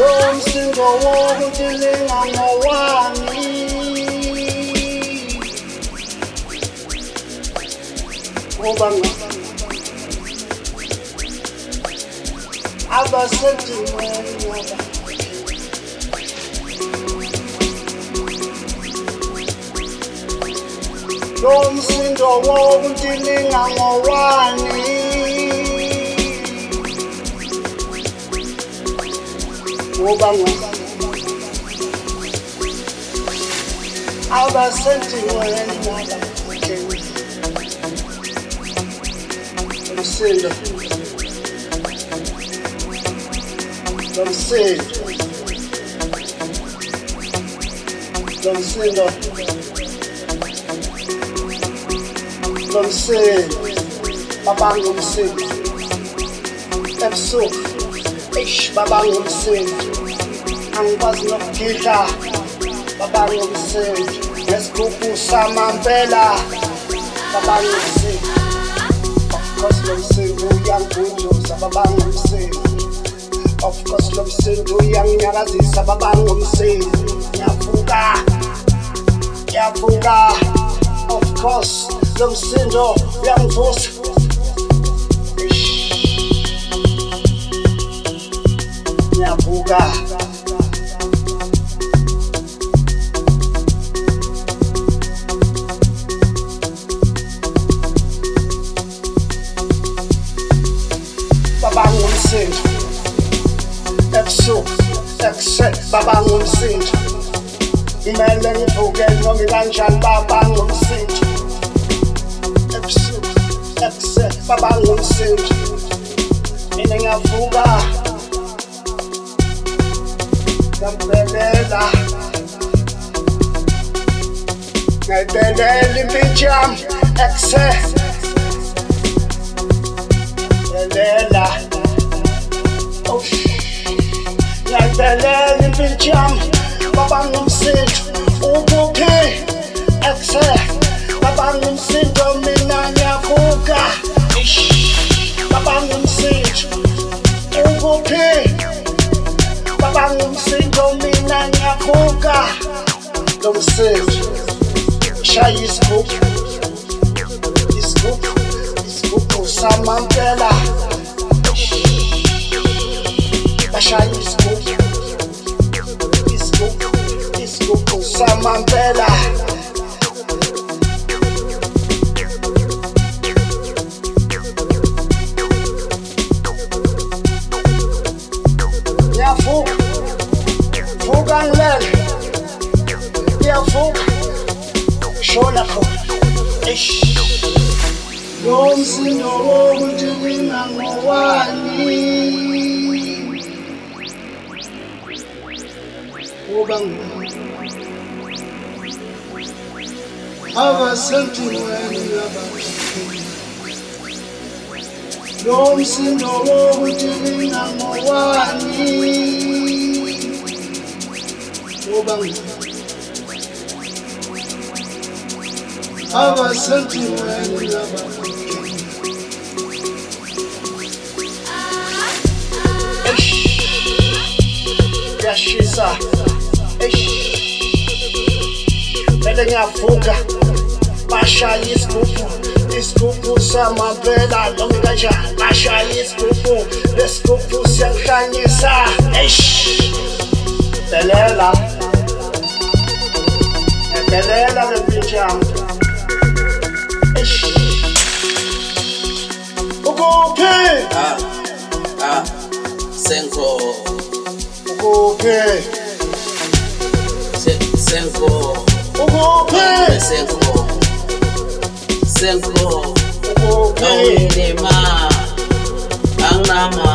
Umsindo wokudilinga ngowami Ubanga abasedimweni yaba Umsindo wokudilinga ngowani Ubanga abasedimweni yaba Umsindo babanga umsindo ebusuku babanga umsindo angikwazi nokugidla babanga umsindo nesigubhu samampela babanga umsindo of course lo msindo uyangigunjuza babanga umsindo of course lo msindo uyanginyakazisa babanga umsindo ngiyavuka of course lo msindo uyangivusa ngiyavuka babanga umsindo ebusuku ekuseni babanga umsindo kumele ngivuke noma kanjani babanga umsindo ebusuku ekuseni babanga umsindo mina ngiyavuka ngayibhelela impintshi yami ekuseni belela ngayibhelela impintshi yami babanga umsindo ukuphi ekuseni babanga umsindo mina ngiyavuka babanga umsindo ukuphi babanga umsindo mina ngiyavuka lo msindo shaya isigubhu samampela bashaya isigubhu samampela vuka ngilele ngiyavuka shona khona lo msindo wokudilinga ngowani ubanga abasedimweni yaba lo msindo wokudilinga ngowani ubanga abasedimweni yaba yashisa bele ngiyavuka bashaya isigubhu samampela noma kanjani bashaya isigubhu lesigubhu siyangihlanyisa belela lempintshi yami ukuphi Senko ukuphi Senko ukuphi Noma angnama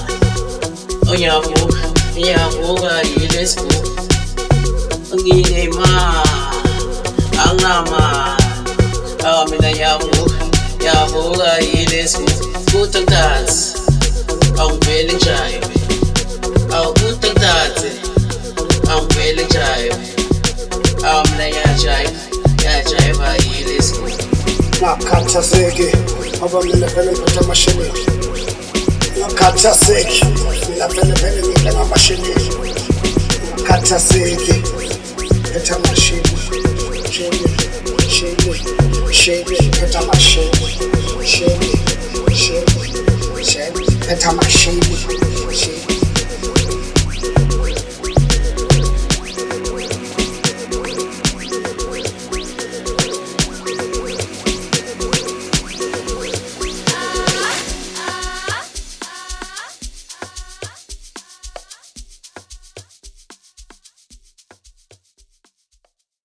Ngiyavuka yilesigu nginema angnama mina ngiyavuka yilesigu kutantansi angivele ngijayive kutantansi angivele ngijayive mina ngiyajayiva yilesigu ngakhathazeki ngoba mina vele ngiphethe amasheleni Ngakhathazeki mina phela ngidla ngamashini. Ngakhathazeki phetha amashini. Shini phetha amashini. Shini phetha amashini.